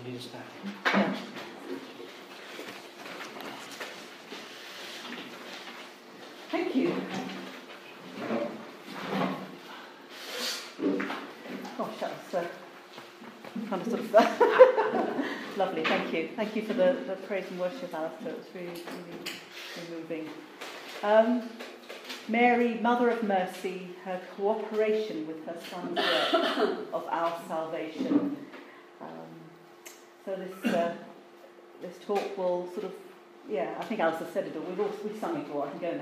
need to stand. Yeah. Thank you. Gosh, that was kind of sort of lovely. Thank you. Thank you for the praise and worship, Alistair. It was really, really moving. Mary, Mother of Mercy, her cooperation with her Son's work of our salvation. So this talk will sort of, I think Alistair said it all. We've sung it all. I can go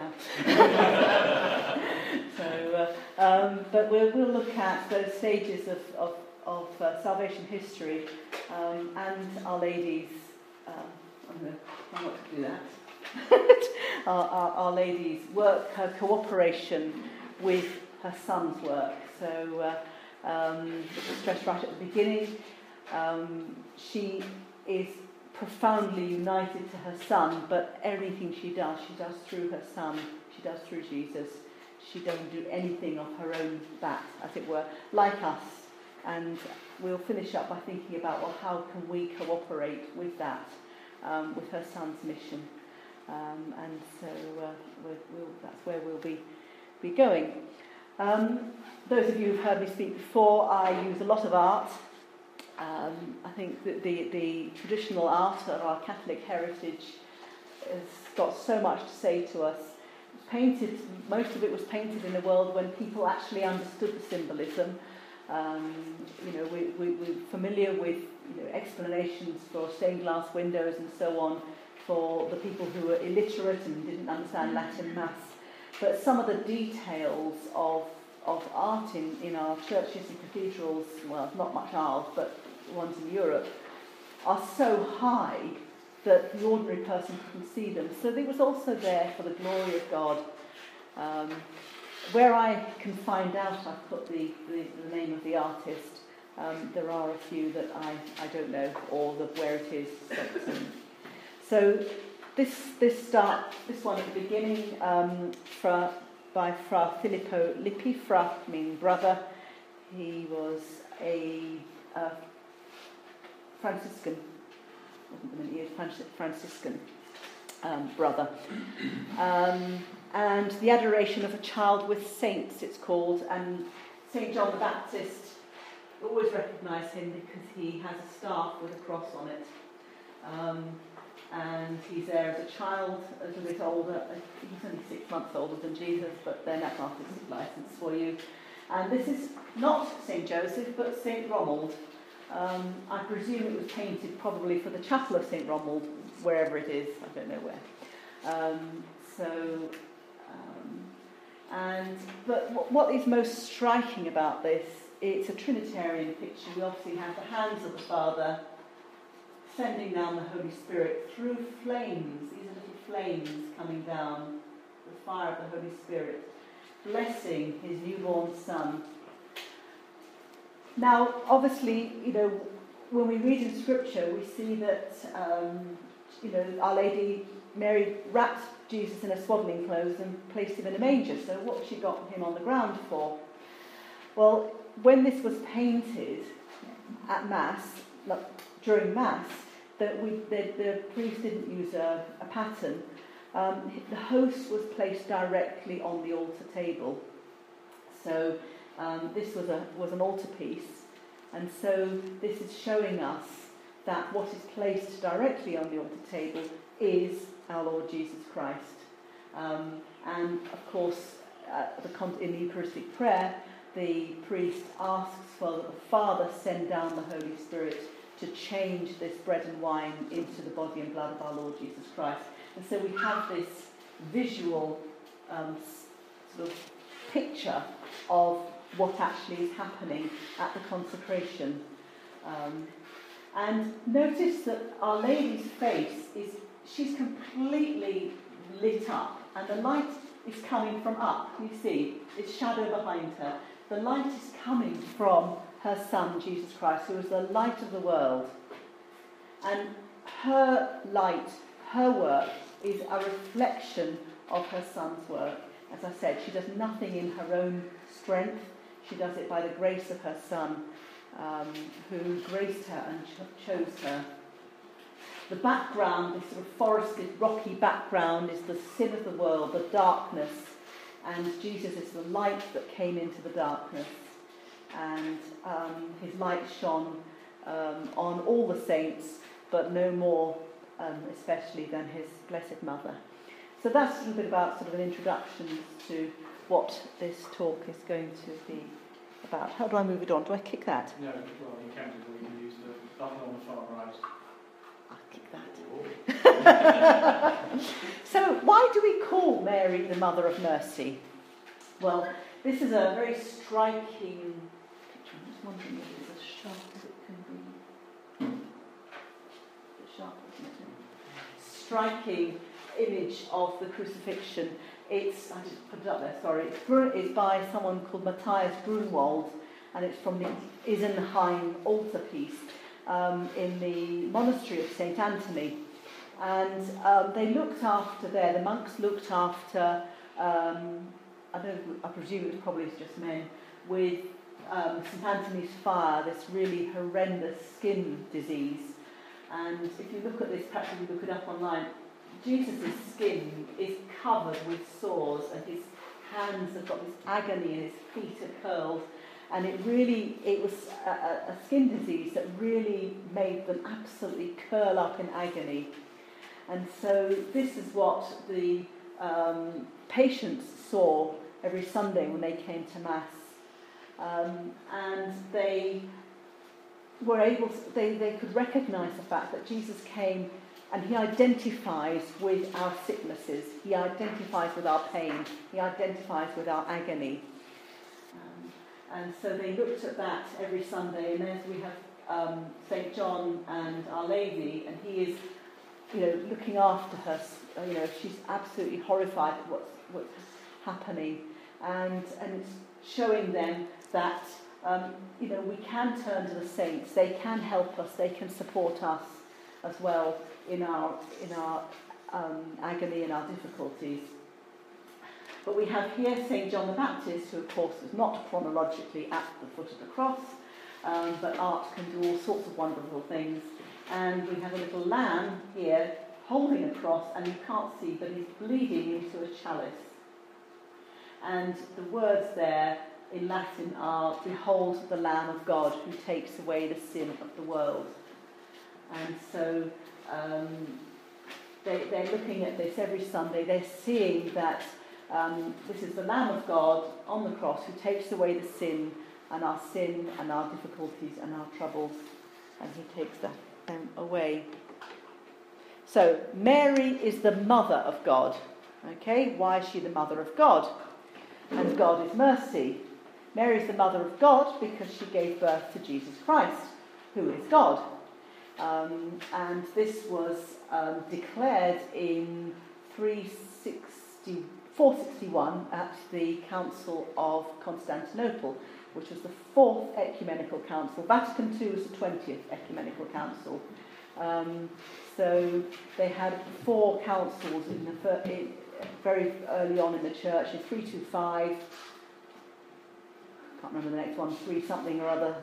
now. But we'll look at those stages of salvation history and Our Lady's. I'm going to try not to do that. Our Lady's work, her cooperation with her Son's work. So stressed right at the beginning. She is profoundly united to her Son, but everything she does through her Son. She does through Jesus. She doesn't do anything of her own bat, as it were, like us. And we'll finish up by thinking about, well, how can we cooperate with that, with her Son's mission? And so that's where we'll be going. Those of you who've heard me speak before, I use a lot of art. I think that the traditional art of our Catholic heritage has got so much to say to us. Most of it was painted in a world when people actually understood the symbolism. We're familiar with explanations for stained glass windows and so on for the people who were illiterate and didn't understand Latin Mass. But some of the details of art in our churches and cathedrals, well, not much ours, but ones in Europe, are so high that the ordinary person can see them. So it was also there for the glory of God. Where I can find out, I've put the name of the artist. There are a few that I don't know, or where it is. So this one at the beginning, by Fra Filippo Lippi, Fra meaning brother. He was a Franciscan, he was Franciscan brother. And the Adoration of a Child with Saints, it's called. And St. John the Baptist, always recognise him because he has a staff with a cross on it. And he's there as a child, a little bit older. He's only 6 months older than Jesus, but then that's artistic license for you. And this is not St. Joseph, but St. Romuald. I presume it was painted probably for the chapel of St. Romuald, wherever it is. I don't know where. But what is most striking about this, it's a Trinitarian picture. We obviously have the hands of the Father sending down the Holy Spirit through flames. These are little flames coming down, the fire of the Holy Spirit, blessing his newborn Son. Now, obviously, when we read in Scripture, we see that, Our Lady Mary wrapped Jesus in her swaddling clothes and placed him in a manger. So what has she got him on the ground for? Well, when this was painted at Mass, during Mass, the priest didn't use a pattern. The host was placed directly on the altar table. So this was an altarpiece, and so this is showing us that what is placed directly on the altar table is our Lord Jesus Christ. And of course, in the Eucharistic prayer, the priest asks for the Father send down the Holy Spirit to change this bread and wine into the body and blood of our Lord Jesus Christ. And so we have this visual sort of picture of what actually is happening at the consecration. And notice that Our Lady's face she's completely lit up, and the light is coming from up. You see, it's shadow behind her. The light is coming from her Son, Jesus Christ, who is the light of the world. And her light, her work, is a reflection of her Son's work. As I said, she does nothing in her own strength. She does it by the grace of her Son. who graced her and chose her. The background, this sort of forested, rocky background, is the sin of the world, the darkness, and Jesus is the light that came into the darkness, and his light shone on all the saints, but no more especially than his blessed mother. So that's a little bit about sort of an introduction to what this talk is going to be about. How do I move it on? Do I kick that? No, well, you can do, or you can use the button on the far right. I'll kick that. So why do we call Mary the Mother of Mercy? Well, this is a very striking picture. I'm just wondering if it's as sharp as it can be. A bit sharp, isn't it? Striking image of the crucifixion. I just put it up there, sorry. It's by someone called Matthias Grunwald, and it's from the Isenheim altarpiece in the monastery of St. Anthony. And they looked after there, the monks looked after, I presume it was probably just men, with St. Anthony's fire, this really horrendous skin disease. And if you look at this, perhaps if you look it up online, Jesus' skin is covered with sores, and his hands have got this agony, and his feet are curled. And it was a skin disease that really made them absolutely curl up in agony. And so this is what the patients saw every Sunday when they came to Mass. And they were able to, they could recognise the fact that Jesus came and he identifies with our sicknesses, he identifies with our pain, he identifies with our agony. And so they looked at that every Sunday, and as we have St. John and Our Lady, and he is, looking after her. She's absolutely horrified at what's happening, and it's showing them that we can turn to the saints. They can help us. They can support us as well in our agony and our difficulties. But we have here St. John the Baptist, who of course is not chronologically at the foot of the cross, but art can do all sorts of wonderful things. And we have a little lamb here holding a cross, and you can't see, but he's bleeding into a chalice. And the words there in Latin are, "Behold the Lamb of God who takes away the sin of the world." And so they're looking at this every Sunday. They're seeing that this is the Lamb of God on the cross who takes away the sin and our difficulties and our troubles, and he takes them away. So Mary is the mother of God. Okay, why is she the mother of God? And God is mercy. Mary is the mother of God because she gave birth to Jesus Christ, who is God. And this was declared in 461 at the Council of Constantinople, which was the 4th Ecumenical Council. Vatican II was the 20th Ecumenical Council. So they had 4 councils very early on in the church, in 325, I can't remember the next one, 3 something or other,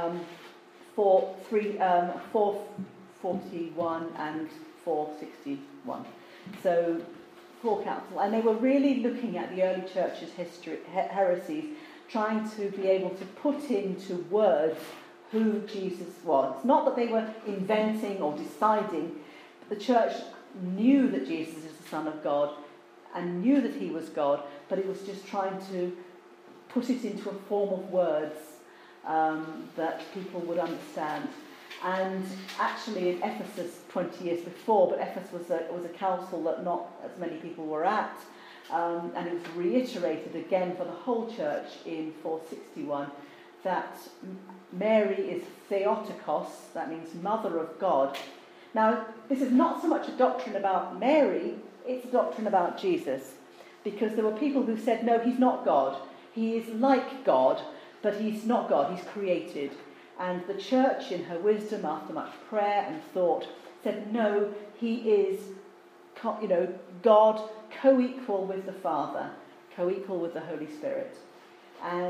441 and 461. So 4 councils, and they were really looking at the early church's heresies, trying to be able to put into words who Jesus was. Not that they were inventing or deciding, but the church knew that Jesus is the Son of God and knew that he was God, but it was just trying to put it into a form of words that people would understand. And actually in Ephesus 20 years before, but Ephesus was a council that not as many people were at, and it was reiterated again for the whole church in 461, that Mary is Theotokos, that means Mother of God. Now, this is not so much a doctrine about Mary, it's a doctrine about Jesus, because there were people who said, no, he's not God. He is like God, but he's not God, he's created. And the church, in her wisdom, after much prayer and thought, said, no, he is, God co-equal with the Father, co-equal with the Holy Spirit. And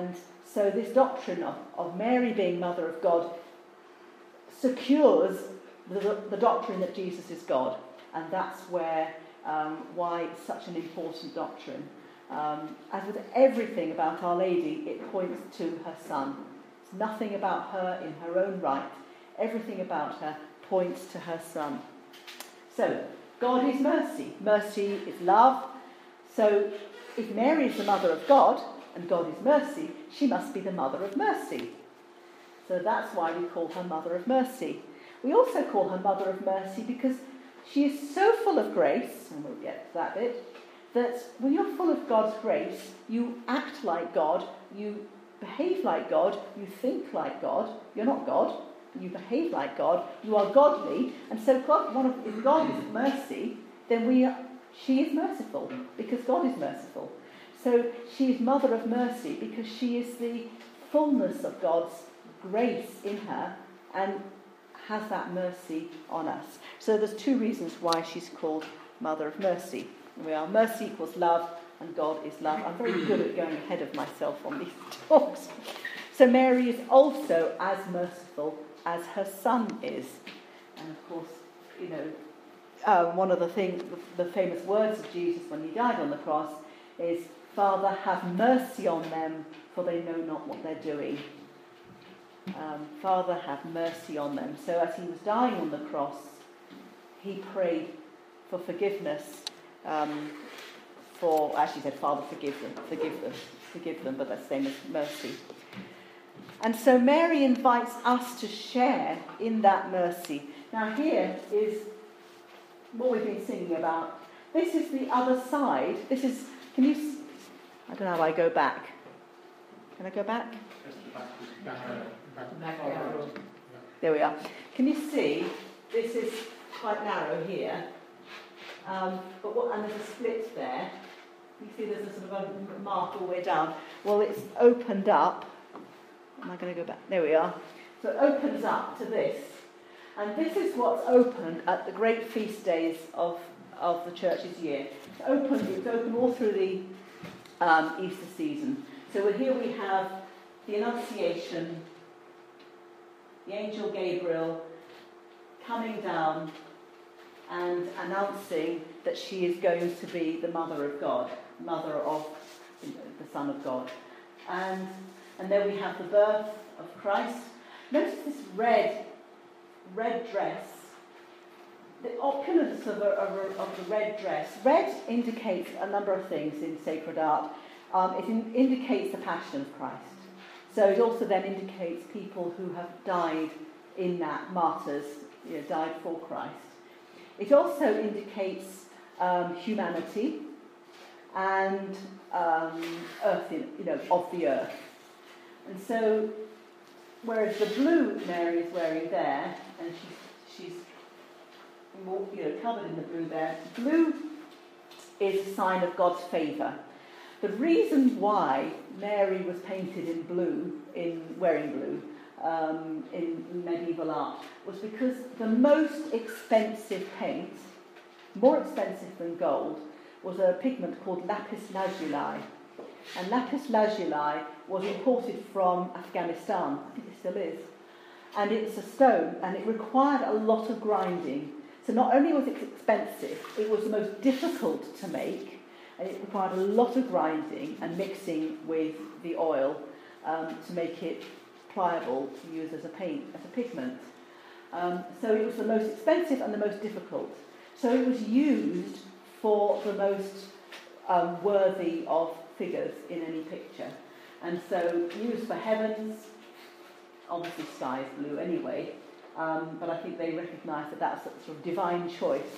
So this doctrine of Mary being Mother of God secures the doctrine that Jesus is God. And that's why it's such an important doctrine. As with everything about Our Lady, it points to her Son. It's nothing about her in her own right. Everything about her points to her Son. So, God is mercy. Mercy is love. So, if Mary is the Mother of God, and God is mercy, she must be the Mother of mercy. So that's why we call her Mother of Mercy. We also call her Mother of Mercy because she is so full of grace, and we'll get to that bit, that when you're full of God's grace, you act like God, you behave like God, you think like God. You're not God, you behave like God, you are godly, and so if God is mercy, then she is merciful, because God is merciful. So she is Mother of Mercy because she is the fullness of God's grace in her and has that mercy on us. So there's two reasons why she's called Mother of Mercy. Mercy equals love, and God is love. I'm very good at going ahead of myself on these talks. So Mary is also as merciful as her Son is. And of course, one of the famous words of Jesus when he died on the cross is, "Father, have mercy on them, for they know not what they're doing." Father, have mercy on them. So as he was dying on the cross, he prayed for forgiveness. Actually said, "Father, forgive them," but that's the same as mercy. And so Mary invites us to share in that mercy. Now here is what we've been singing about. This is the other side. I don't know how I go back. Can I go back? Back arrow. There we are. Can you see? This is quite narrow here. And there's a split there. You see there's a sort of a mark all the way down. Well, it's opened up. Am I going to go back? There we are. So it opens up to this. And this is what's opened at the great feast days of the church's year. It's open all through the Easter season. So here we have the Annunciation, the angel Gabriel coming down and announcing that she is going to be the Mother of God, Mother of the Son of God. And then we have the birth of Christ. Notice this red dress. The opulence of the red dress. Red indicates a number of things in sacred art. It indicates the passion of Christ. So it also then indicates people who have died in that, martyrs, died for Christ. It also indicates humanity and earth, of the earth. And so, whereas the blue Mary is wearing there, and she's covered in the blue there, blue is a sign of God's favour. The reason why Mary was painted in blue, wearing blue, in medieval art, was because the most expensive paint, more expensive than gold, was a pigment called lapis lazuli. And lapis lazuli was imported from Afghanistan. I think it still is. And it's a stone, and it required a lot of grinding. So not only was it expensive, it was the most difficult to make, and it required a lot of grinding and mixing with the oil to make it pliable to use as a pigment. So it was the most expensive and the most difficult. So it was used for the most worthy of figures in any picture. And so used for heavens, obviously sky is blue anyway, but I think they recognised that that's a sort of divine choice.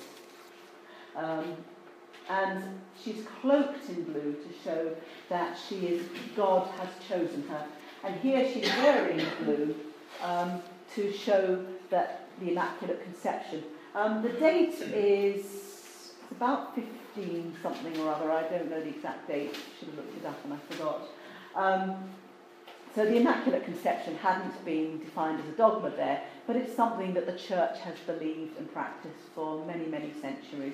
And she's cloaked in blue to show that God has chosen her. And here she's wearing blue to show that the Immaculate Conception. The date is about 15 something or other. I don't know the exact date. Should have looked it up and I forgot. So the Immaculate Conception hadn't been defined as a dogma there, but it's something that the Church has believed and practiced for many, many centuries.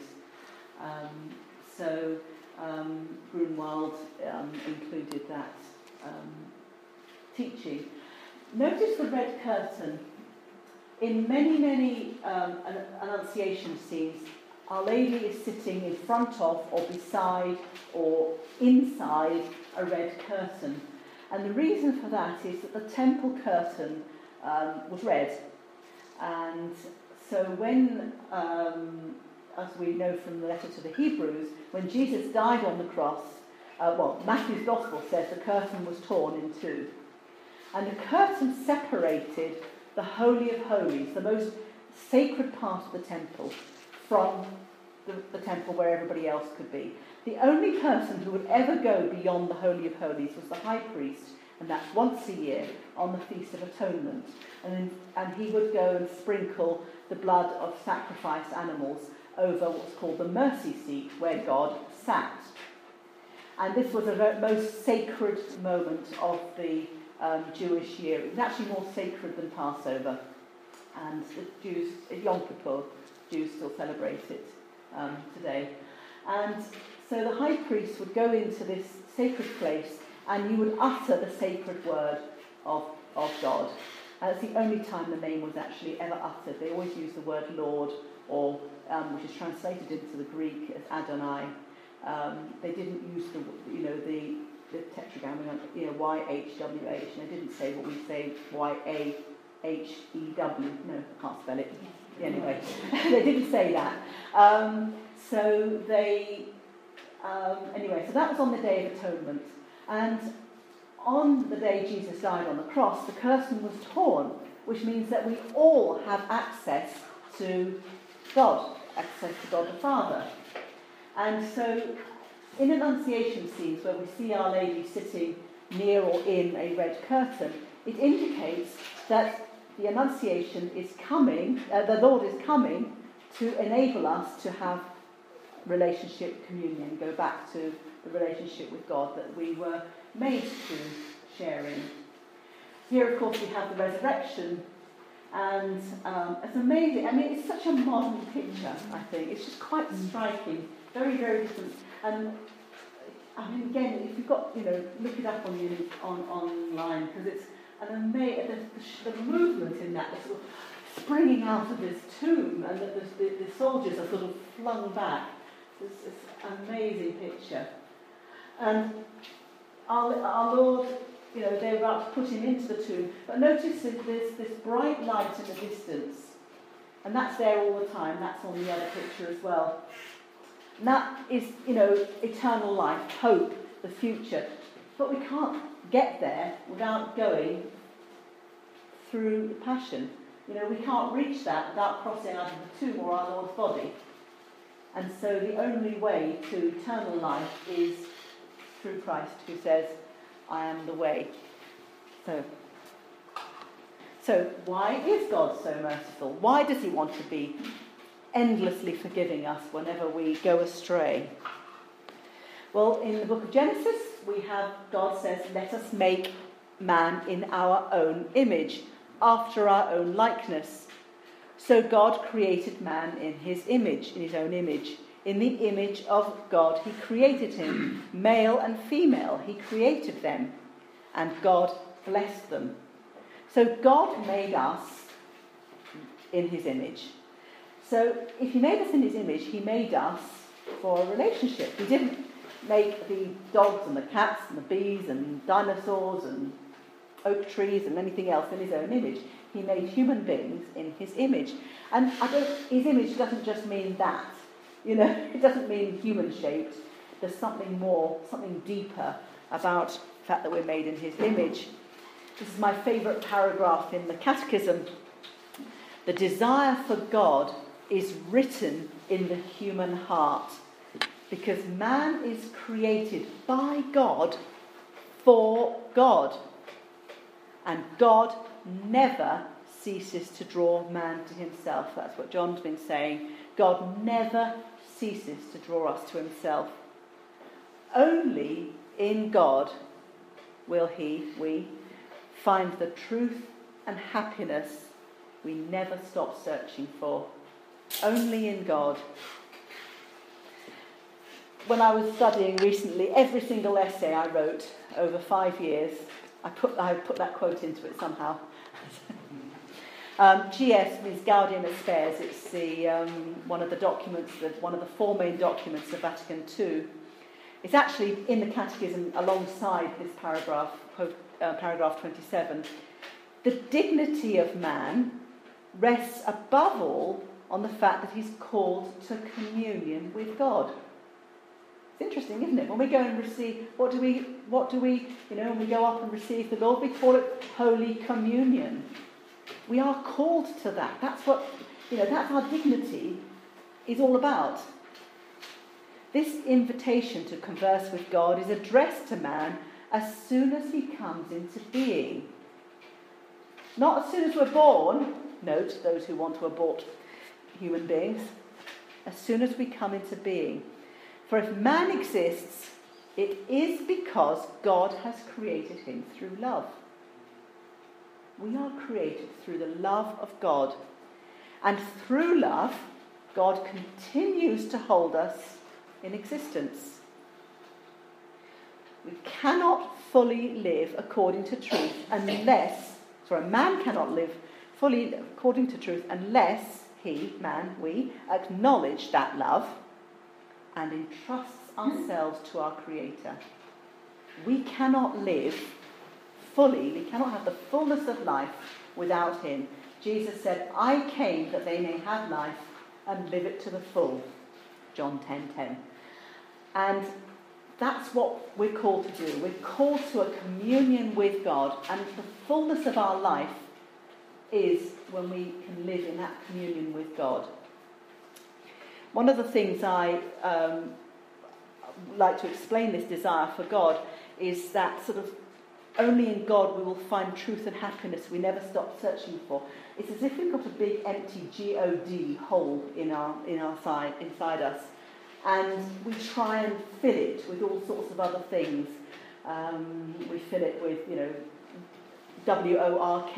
So Grunwald included that teaching. Notice the red curtain. In many, many Annunciation scenes, Our Lady is sitting in front of or beside or inside a red curtain. And the reason for that is that the temple curtain was red. And so when, as we know from the letter to the Hebrews, when Jesus died on the cross, Matthew's Gospel says the curtain was torn in two. And the curtain separated the Holy of Holies, the most sacred part of the temple, from the temple where everybody else could be. The only person who would ever go beyond the Holy of Holies was the high priest, and that's once a year on the Feast of Atonement. And he would go and sprinkle the blood of sacrificed animals over what's called the mercy seat, where God sat. And this was a most sacred moment of the Jewish year. It was actually more sacred than Passover. And the Jews, Yom Kippur, Jews still celebrate it today. And so the high priest would go into this sacred place and he would utter the sacred word of God. And it's the only time the name was actually ever uttered. They always use the word Lord, or which is translated into the Greek as Adonai. They didn't use the tetragrammaton, YHWH, and they didn't say what we say, YAHEW. No, I can't spell it. Anyway, they didn't say that. So that was on the Day of Atonement. And on the day Jesus died on the cross, the curtain was torn, which means that we all have access to God the Father. And so in Annunciation scenes where we see Our Lady sitting near or in a red curtain, it indicates that the Annunciation is coming, the Lord is coming to enable us to have relationship, communion, go back to the relationship with God that we were made to share in. Here, of course, we have the resurrection, and it's amazing. I mean, it's such a modern picture, I think. It's just quite striking, very, very different. And I mean, again, if you've got, look it up online, because it's an amazing, the movement in that, the sort of springing out of this tomb, and the soldiers are sort of flung back. It's an amazing picture. And our Lord, they were about to put him into the tomb, but notice that there's this bright light in the distance, and that's there all the time. That's on the other picture as well. And that is, eternal life, hope, the future. But we can't get there without going through the Passion. We can't reach that without crossing out of the tomb or our Lord's body. And so the only way to eternal life is through Christ, who says, I am the way. So why is God so merciful? Why does he want to be endlessly forgiving us whenever we go astray? Well, in the book of Genesis, God says, let us make man in our own image, after our own likeness. So God created man in his own image. In the image of God he created him. Male and female he created them. And God blessed them. So God made us in his image. So if he made us in his image, he made us for a relationship. He didn't make the dogs and the cats and the bees and dinosaurs and oak trees and anything else in his own image. He made human beings in his image. And his image doesn't just mean that. It doesn't mean human-shaped. There's something more, something deeper about the fact that we're made in his image. This is my favourite paragraph in the Catechism. The desire for God is written in the human heart, because man is created by God for God. And God never ceases to draw man to himself. That's what John's been saying. God never ceases to draw us to himself. Only in God will we find the truth and happiness we never stop searching for. Only in God. When I was studying recently, every single essay I wrote over 5 years I put that quote into it somehow. GS means Gaudium et Spes. It's the one of the documents, one of the four main documents of Vatican II. It's actually in the Catechism alongside this paragraph, paragraph 27. The dignity of man rests above all on the fact that he's called to communion with God. It's interesting, isn't it? When we go and receive, what do we, when we go up and receive the Lord, we call it Holy Communion. We are called to that. That's what, that's our dignity is all about. This invitation to converse with God is addressed to man as soon as he comes into being. Not as soon as we're born, note those who want to abort human beings, as soon as we come into being. For if man exists, it is because God has created him through love. We are created through the love of God. And through love, God continues to hold us in existence. We cannot fully live according to truth man cannot live fully according to truth unless we acknowledge that love and entrusts ourselves to our Creator. We cannot live fully, we cannot have the fullness of life without him. Jesus said, I came that they may have life and live it to the full. John 10:10. And that's what we're called to do. We're called to a communion with God, and the fullness of our life is when we can live in that communion with God. One of the things I like to explain this desire for God is that sort of only in God we will find truth and happiness we never stop searching for. It's as if we've got a big empty God hole inside us, and we try and fill it with all sorts of other things. We fill it with, WORK,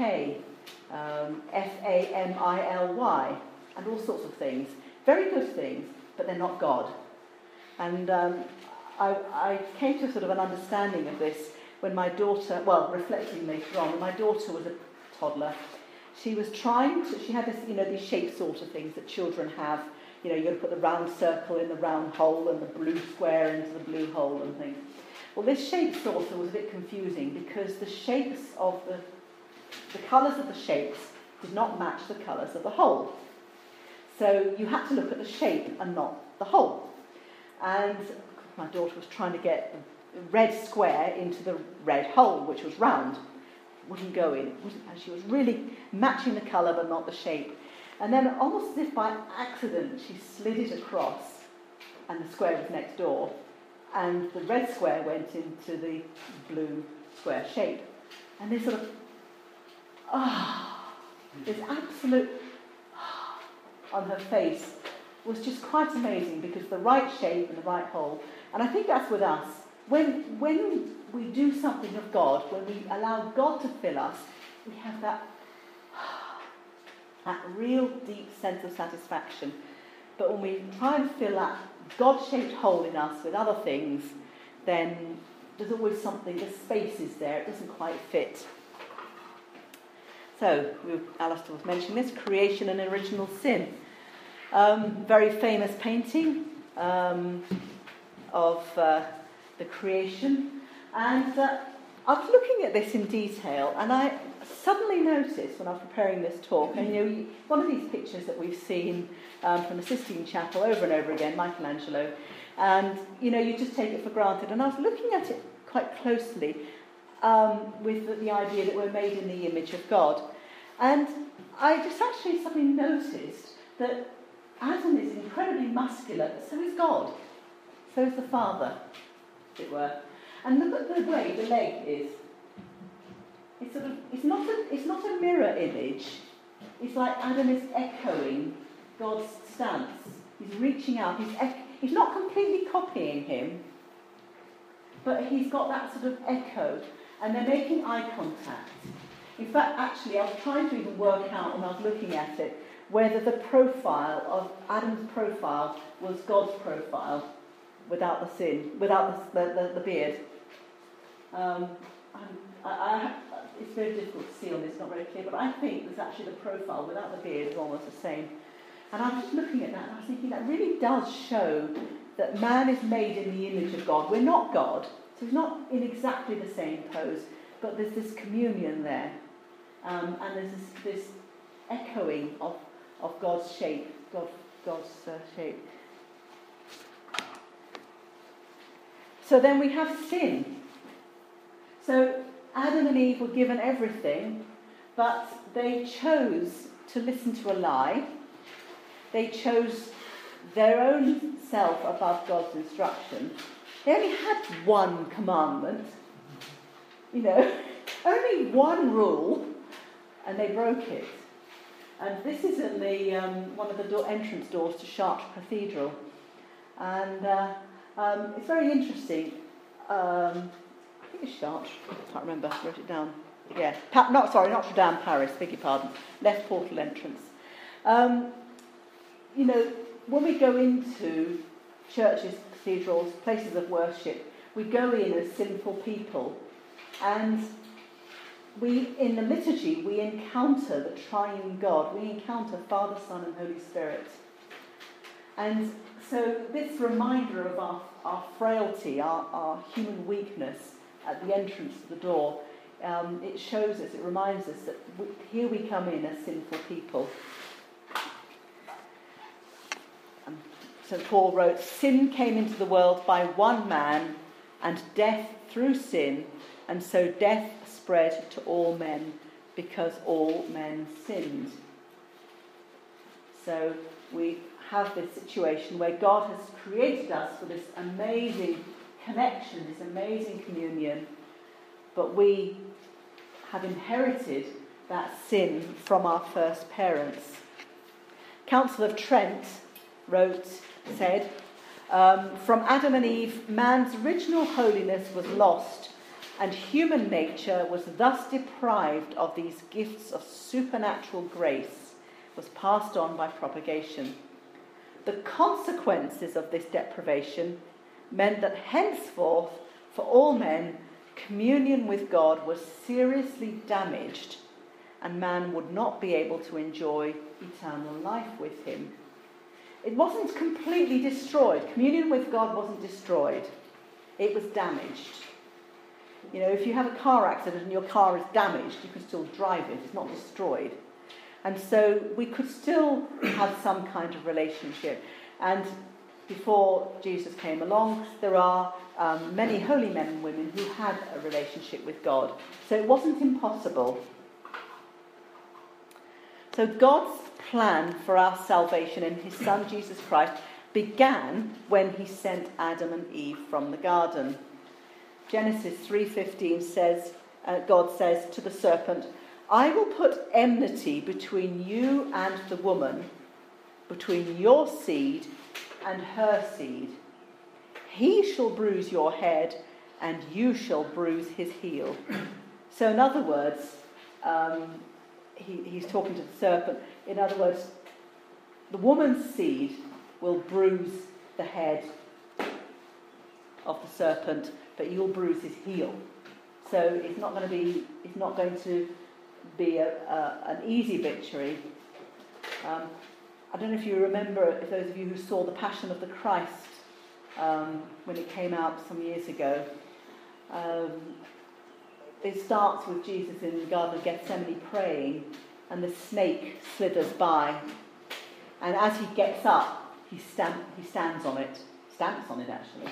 FAMILY, and all sorts of things. Very good things, but they're not God. And I came to sort of an understanding of this when my daughter, reflecting later on, when my daughter was a toddler. She was she had this, these shape sort of things that children have. You've got to put the round circle in the round hole and the blue square into the blue hole and things. Well, this shape sorter was a bit confusing because the shapes of the colours of the shapes did not match the colours of the hole. So you had to look at the shape and not the hole. And my daughter was trying to get the red square into the red hole, which was round. Wouldn't go in. And she was really matching the colour but not the shape. And then almost as if by accident, she slid it across and the square was next door. And the red square went into the blue square shape. And this sort of, this absolute on her face was just quite amazing, because the right shape and the right hole. And I think that's with us. When we do something of God, when we allow God to fill us, we have that real deep sense of satisfaction. But when we try and fill that God-shaped hole in us with other things, then there's always something, the space is there, it doesn't quite fit. So, Alistair was mentioning this, creation and original sin. Very famous painting of the creation. And I was looking at this in detail, and I suddenly noticed when I was preparing this talk, and one of these pictures that we've seen from the Sistine Chapel over and over again, Michelangelo, and you just take it for granted. And I was looking at it quite closely with the idea that we're made in the image of God. And I just actually suddenly noticed that Adam is incredibly muscular, but so is God. So is the Father, as it were. And look at the way the leg is. It's not a mirror image. It's like Adam is echoing God's stance. He's reaching out. He's not completely copying him, but he's got that sort of echo, and they're making eye contact. In fact, actually, I was trying to even work out when I was looking at it whether the profile of Adam's profile was God's profile without the sin, without the beard. it's very difficult to see on this, not very clear, but I think there's actually the profile without the beard is almost the same. And I was just looking at that and I was thinking that really does show that man is made in the image of God. We're not God, so he's not in exactly the same pose, but there's this communion there. And there's this echoing of God's shape, God's shape. So then we have sin. So Adam and Eve were given everything, but they chose to listen to a lie. They chose their own self above God's instruction. They only had one commandment, only one rule, and they broke it. And this is in the one of the entrance doors to Chartres Cathedral. And it's very interesting. I think it's Chartres. I can't remember. I wrote it down. Yeah. Notre Dame, Paris. Beg your pardon. Left portal entrance. When we go into churches, cathedrals, places of worship, we go in as sinful people. And in the liturgy, we encounter the triune God. We encounter Father, Son, and Holy Spirit. And so this reminder of our frailty, our human weakness at the entrance of the door, it shows us, it reminds us that here we come in as sinful people. St. Paul wrote, "Sin came into the world by one man, and death through sin, and so death spread to all men, because all men sinned." So we have this situation where God has created us for this amazing connection, this amazing communion, but we have inherited that sin from our first parents. Council of Trent said, "From Adam and Eve, man's original holiness was lost, and human nature was thus deprived of these gifts of supernatural grace, was passed on by propagation. The consequences of this deprivation meant that henceforth, for all men, communion with God was seriously damaged, and man would not be able to enjoy eternal life with him." It wasn't completely destroyed. Communion with God wasn't destroyed. It was damaged. If you have a car accident and your car is damaged, you can still drive it. It's not destroyed. And so we could still have some kind of relationship. And before Jesus came along, there are many holy men and women who had a relationship with God. So it wasn't impossible. So God's plan for our salvation in his Son Jesus Christ began when he sent Adam and Eve from the garden. Genesis 3:15 says, God says to the serpent, "I will put enmity between you and the woman, between your seed and her seed. He shall bruise your head, and you shall bruise his heel." So in other words, he's talking to the serpent. In other words, the woman's seed will bruise the head of the serpent, but you'll bruise his heel. So it's not going to be an easy victory. I don't know if you remember, those of you who saw The Passion of the Christ when it came out some years ago. It starts with Jesus in the Garden of Gethsemane praying, and the snake slithers by. And as he gets up, he stands on it. Stamps on it, actually.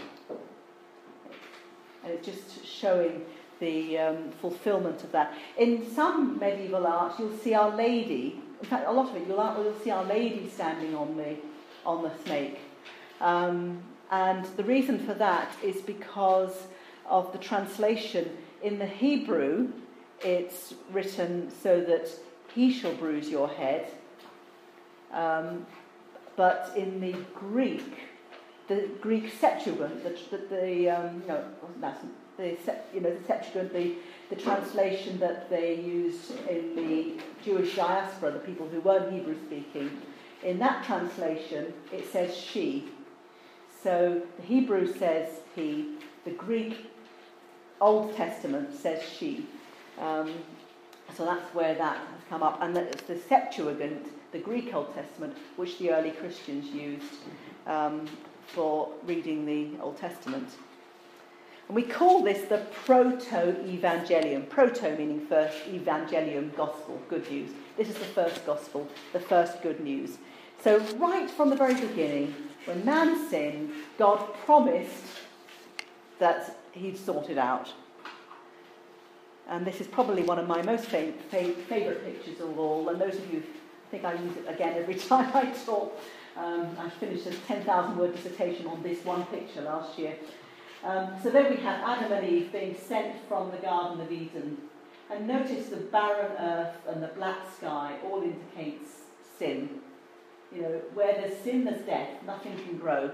And it's just showing the fulfilment of that. In some medieval art, you'll see Our Lady. In fact, a lot of it, you'll see Our Lady standing on the snake. And the reason for that is because of the translation. In the Hebrew, it's written so that he shall bruise your head. But in the Greek Septuagint, the Septuagint, the translation that they used in the Jewish diaspora, the people who weren't Hebrew speaking, in that translation it says she. So the Hebrew says he, the Greek Old Testament says she. So that's where that has come up. And it's the Septuagint, the Greek Old Testament, which the early Christians used for reading the Old Testament. And we call this the Proto-Evangelium. Proto meaning first, Evangelium, gospel, good news. This is the first gospel, the first good news. So right from the very beginning, when man sinned, God promised that he'd sort it out. And this is probably one of my most favourite pictures of all. And those of you, I think I use it again every time I talk. I finished a 10,000-word dissertation on this one picture last year. So there we have Adam and Eve being sent from the Garden of Eden. And notice the barren earth and the black sky all indicates sin. You know, where there's sin, there's death. Nothing can grow.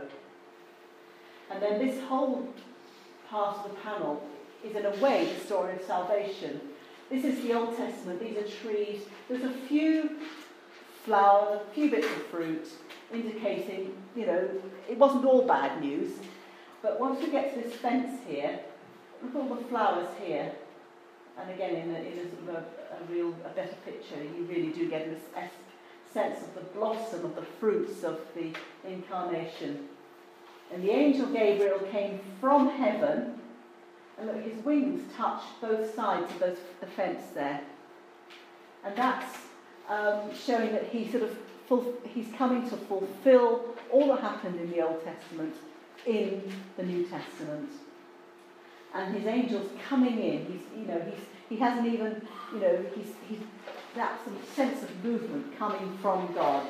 And then this whole part of the panel is in a way the story of salvation. This is the Old Testament. These are trees. There's a few flowers, a few bits of fruit, indicating, you know, it wasn't all bad news. But once we get to this fence here, look at all the flowers here. And again, in a sort of a better picture, you really do get a sense of the blossom of the fruits of the incarnation. And the angel Gabriel came from heaven, and look, his wings touched both sides of the fence there. And that's showing that he's coming to fulfill all that happened in the Old Testament in the New Testament. And his angel's coming in. He hasn't even, he's that sort of sense of movement coming from God.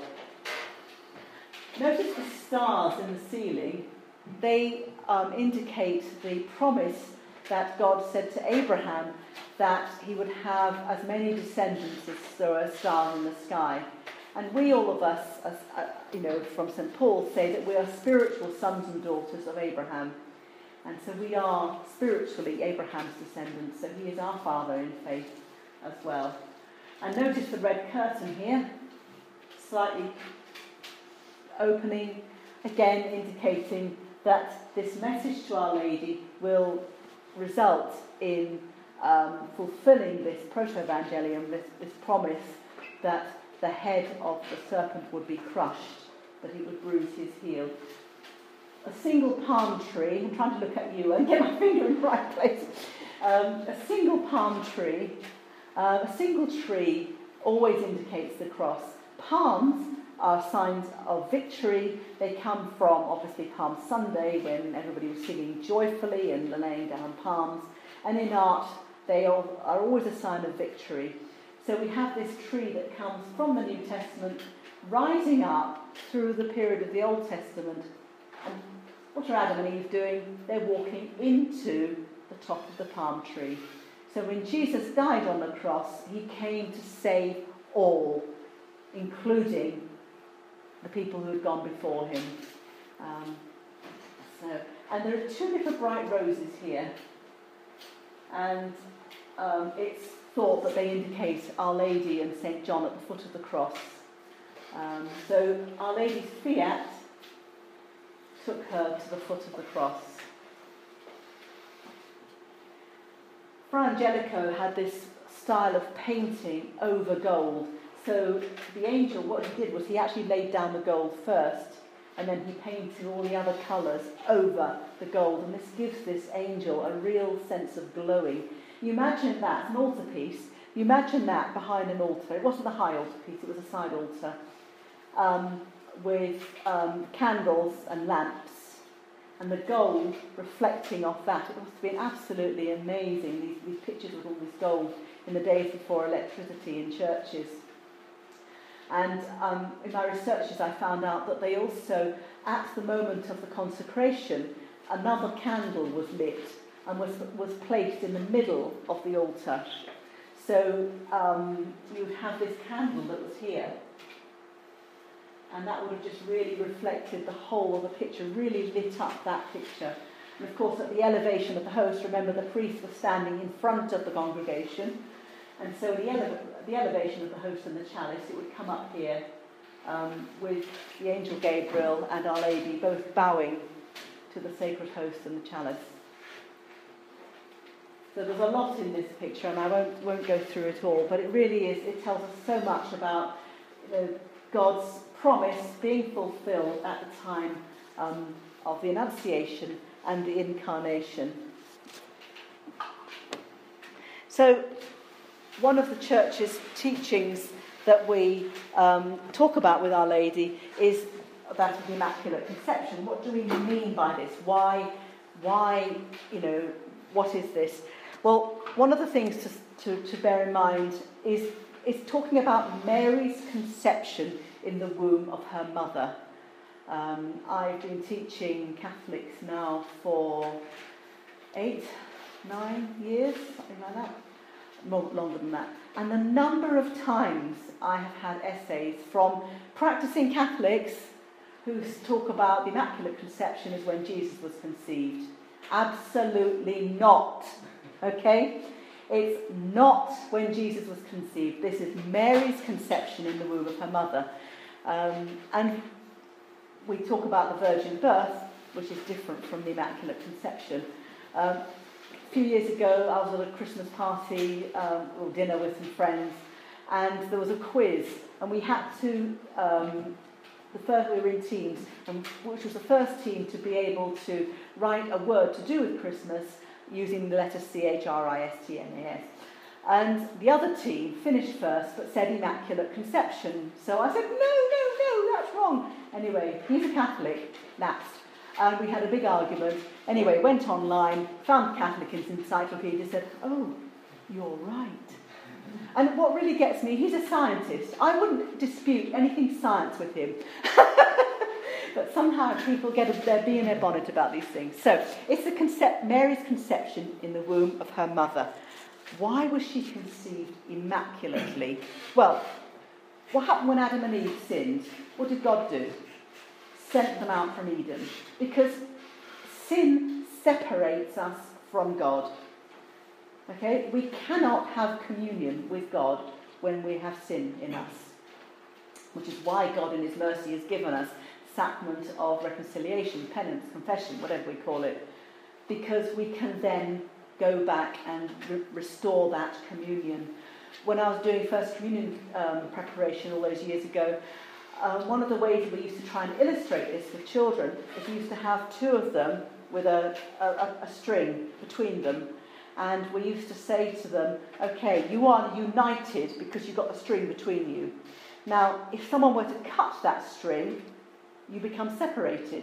Notice the stars in the ceiling. They indicate the promise that God said to Abraham that he would have as many descendants as there are stars in the sky. And we, all of us, from St. Paul, say that we are spiritual sons and daughters of Abraham. And so we are spiritually Abraham's descendants, so he is our father in faith as well. And notice the red curtain here, slightly opening, again indicating that this message to Our Lady will result in fulfilling this proto-evangelium, this promise that the head of the serpent would be crushed, that he would bruise his heel. A single palm tree, I'm trying to look at you and get my finger in the right place. A single palm tree, a single tree always indicates the cross. Palms are signs of victory. They come from, obviously, Palm Sunday, when everybody was singing joyfully and laying down palms. And in art, they are always a sign of victory. So we have this tree that comes from the New Testament, rising up through the period of the Old Testament. And what are Adam and Eve doing? They're walking into the top of the palm tree. So when Jesus died on the cross, he came to save all, including the people who had gone before him. And there are two little bright roses here. And it's thought that they indicate Our Lady and St. John at the foot of the cross. So Our Lady's fiat took her to the foot of the cross. Fra Angelico had this style of painting over gold. So the angel, what he did was he actually laid down the gold first, and then he painted all the other colours over the gold. And this gives this angel a real sense of glowing. You imagine that, an altarpiece, you imagine that behind an altar. It wasn't a high altarpiece, it was a side altar, with candles and lamps, and the gold reflecting off that. It must have been absolutely amazing, these pictures with all this gold in the days before electricity in churches. And in my researches I found out that they also, at the moment of the consecration, another candle was lit and was placed in the middle of the altar. So you would have this candle that was here, and that would have just really reflected the whole of the picture, really lit up that picture. And of course at the elevation of the host, remember the priest was standing in front of the congregation, and so the elevation of the host and the chalice, it would come up here with the angel Gabriel and Our Lady both bowing to the sacred host and the chalice. So there's a lot in this picture, and I won't go through it all, but it really is, it tells us so much about God's promise being fulfilled at the time of the Annunciation and the Incarnation. So one of the church's teachings that we talk about with Our Lady is that of the Immaculate Conception. What do we mean by this? Why, what is this? Well, one of the things to bear in mind is talking about Mary's conception in the womb of her mother. I've been teaching Catholics now for 8, 9 years, something like that. More longer than that. And the number of times I have had essays from practicing Catholics who talk about the Immaculate Conception as when Jesus was conceived. Absolutely not. Okay? It's not when Jesus was conceived. This is Mary's conception in the womb of her mother. And we talk about the virgin birth, which is different from the Immaculate Conception. A few years ago, I was at a Christmas party or dinner with some friends, and there was a quiz, and we had to, we were in teams, which was the first team to be able to write a word to do with Christmas using the letter CHRISTMAS. And the other team finished first, but said Immaculate Conception. So I said, no, that's wrong. Anyway, he's a Catholic, lapsed. And we had a big argument. Anyway, went online, found the Catholic Encyclopedia, said, oh, you're right. And what really gets me, he's a scientist. I wouldn't dispute anything science with him. But somehow people get their bee in their bonnet about these things. So, it's Mary's conception in the womb of her mother. Why was she conceived immaculately? Well, what happened when Adam and Eve sinned? What did God do? Sent them out from Eden. Because sin separates us from God. Okay? We cannot have communion with God when we have sin in us. Which is why God in his mercy has given us sacrament of reconciliation, penance, confession, whatever we call it. Because we can then go back and restore that communion. When I was doing First Communion preparation all those years ago, one of the ways we used to try and illustrate this with children is we used to have two of them with a string between them. And we used to say to them, okay, you are united because you've got a string between you. Now, if someone were to cut that string, you become separated.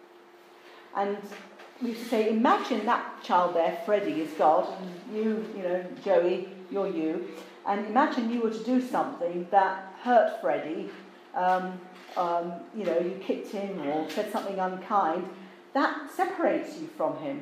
And we used to say, imagine that child there, Freddie is God, and you, Joey, you're you. And imagine you were to do something that hurt Freddie, you kicked him or said something unkind. That separates you from him.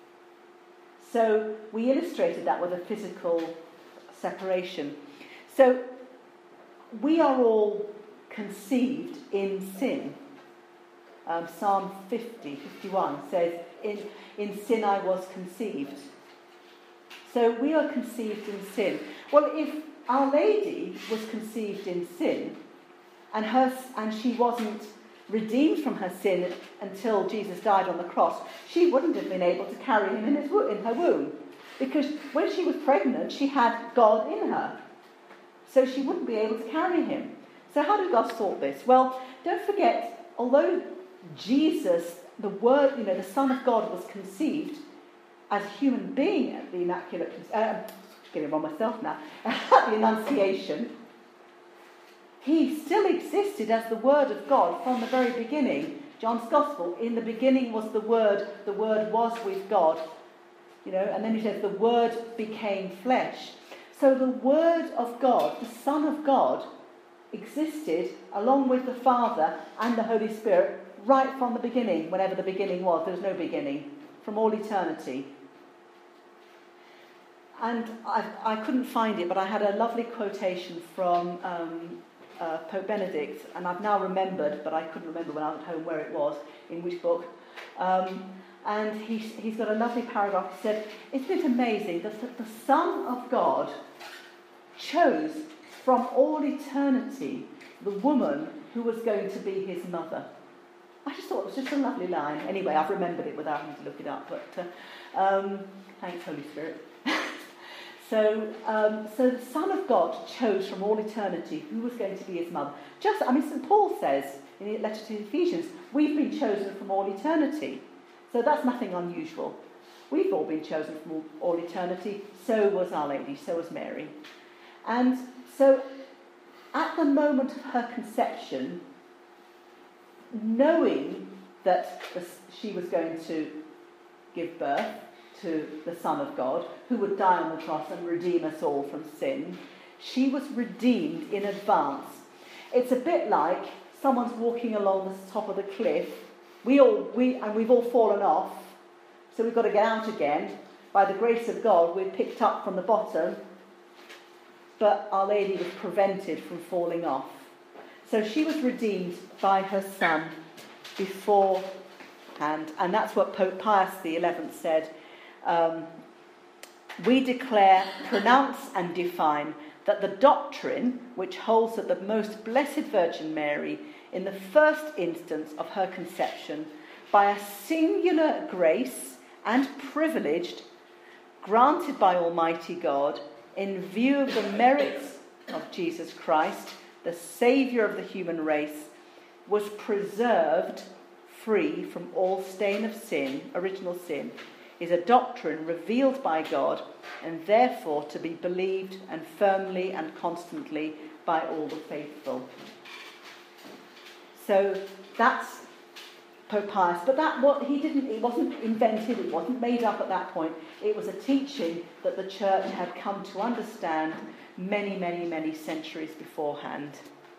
So we illustrated that with a physical separation. So we are all conceived in sin. Psalm 51 says, in sin I was conceived. So we are conceived in sin. Well, if Our Lady was conceived in sin, and she wasn't redeemed from her sin until Jesus died on the cross, she wouldn't have been able to carry him in her womb. Because when she was pregnant, she had God in her. So she wouldn't be able to carry him. So how did God sort this? Well, don't forget, although Jesus, the Word, the Son of God, was conceived as a human being at the Immaculate, getting it wrong myself now, at the Annunciation, he still existed as the Word of God from the very beginning. John's Gospel, in the beginning was the Word was with God. And then he says, the Word became flesh. So the Word of God, the Son of God, existed along with the Father and the Holy Spirit right from the beginning, whenever the beginning was. There was no beginning, from all eternity. And I couldn't find it, but I had a lovely quotation from Pope Benedict, and I've now remembered, but I couldn't remember when I was at home where it was, in which book. And he's got a lovely paragraph. He said, isn't it amazing that the Son of God chose from all eternity the woman who was going to be his mother? I just thought it was just a lovely line. Anyway, I've remembered it without having to look it up. But thanks, Holy Spirit. So the Son of God chose from all eternity who was going to be his mother. St. Paul says in the letter to the Ephesians, we've been chosen from all eternity. So that's nothing unusual. We've all been chosen from all eternity. So was Our Lady, so was Mary. And so at the moment of her conception, knowing that she was going to give birth to the Son of God, who would die on the cross and redeem us all from sin, she was redeemed in advance. It's a bit like someone's walking along the top of the cliff. We've all fallen off, so we've got to get out again. By the grace of God, we're picked up from the bottom, but Our Lady was prevented from falling off. So she was redeemed by her Son beforehand, and that's what Pope Pius XI said. We declare, pronounce and define that the doctrine which holds that the most blessed Virgin Mary, in the first instance of her conception, by a singular grace and privilege granted by Almighty God, in view of the merits of Jesus Christ, the Saviour of the human race, was preserved free from all stain of sin, original sin, is a doctrine revealed by God and therefore to be believed and firmly and constantly by all the faithful. So that's Pope Pius, but it wasn't invented, it wasn't made up at that point. It was a teaching that the Church had come to understand many, many, many centuries beforehand.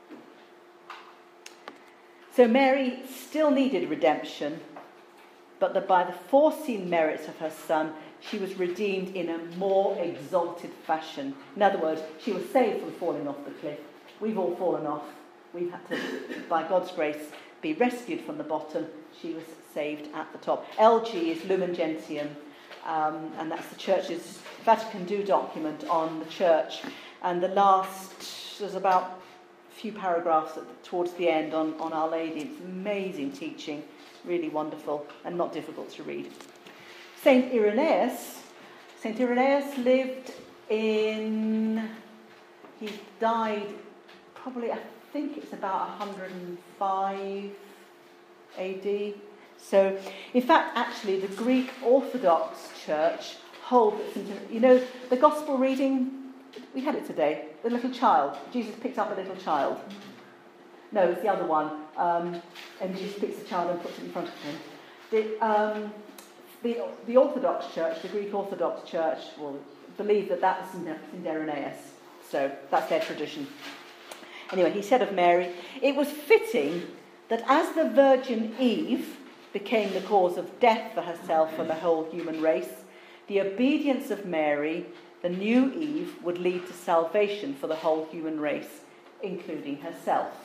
So Mary still needed redemption, but by the foreseen merits of her Son, she was redeemed in a more exalted fashion. In other words, she was saved from falling off the cliff. We've all fallen off. We've had to, by God's grace, be rescued from the bottom. She was saved at the top. LG is Lumen Gentium, and that's the Church's Vatican II document on the Church. And there's about a few paragraphs towards the end on Our Lady. It's amazing teaching, really wonderful and not difficult to read. Saint Irenaeus lived he died probably, I think it's about 105 AD. So, in fact, actually, the Greek Orthodox Church hold that, the Gospel reading, we had it today, the little child. Jesus picked up a little child. No, it's the other one. And Jesus picks the child and puts it in front of him. The Orthodox Church, the Greek Orthodox Church, will believe that was St. Irenaeus. So that's their tradition. Anyway, he said of Mary, it was fitting that as the Virgin Eve became the cause of death for herself and the whole human race, the obedience of Mary, the new Eve, would lead to salvation for the whole human race, including herself.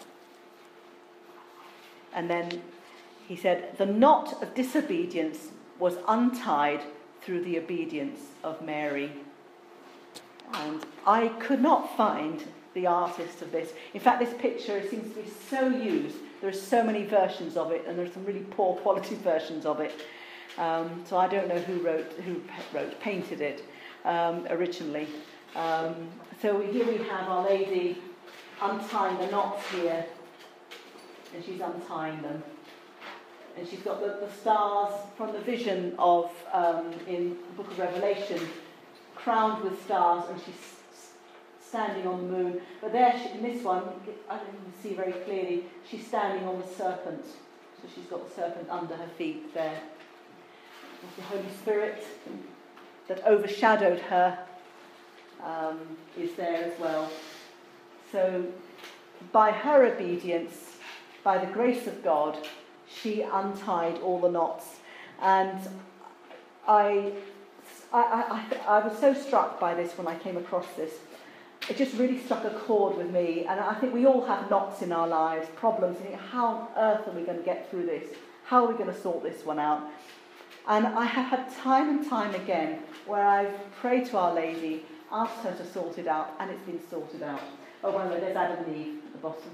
And then he said, the knot of disobedience was untied through the obedience of Mary. And I could not find the artist of this. In fact, this picture seems to be so used. There are so many versions of it, and there are some really poor quality versions of it. So I don't know who painted it originally. So here we have Our Lady untying the knots here, and she's untying them. And she's got the stars from the vision of, in the book of Revelation, crowned with stars, and she's standing on the moon. But there, in this one, I don't even see very clearly, she's standing on the serpent. So she's got the serpent under her feet there. There's the Holy Spirit that overshadowed her is there as well. So by her obedience, by the grace of God, she untied all the knots. And I was so struck by this when I came across this. It just really struck a chord with me. And I think we all have knots in our lives, problems. And how on earth are we going to get through this? How are we going to sort this one out? And I have had time and time again where I've prayed to Our Lady, asked her to sort it out, and it's been sorted out. Oh, by the way, there's Adam and Eve at the bottom.